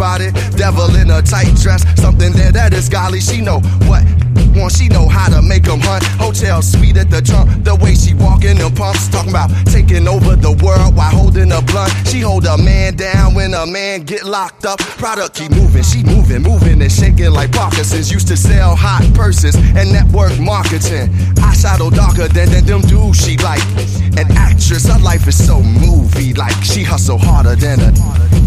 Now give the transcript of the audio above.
spotted. Devil in a tight dress, something there that is golly. She know what want, she know how to make them hunt. Hotel suite at the trunk, the way she walk in them pumps. Talking about taking over the world while holding a blunt. She hold a man down when a man get locked up. Product keep moving, she moving and shaking like Parkinson's. Used to sell hot purses and network marketing. Eyeshadow darker than them dudes she like. An actress, her life is so movie like. She hustle harder than a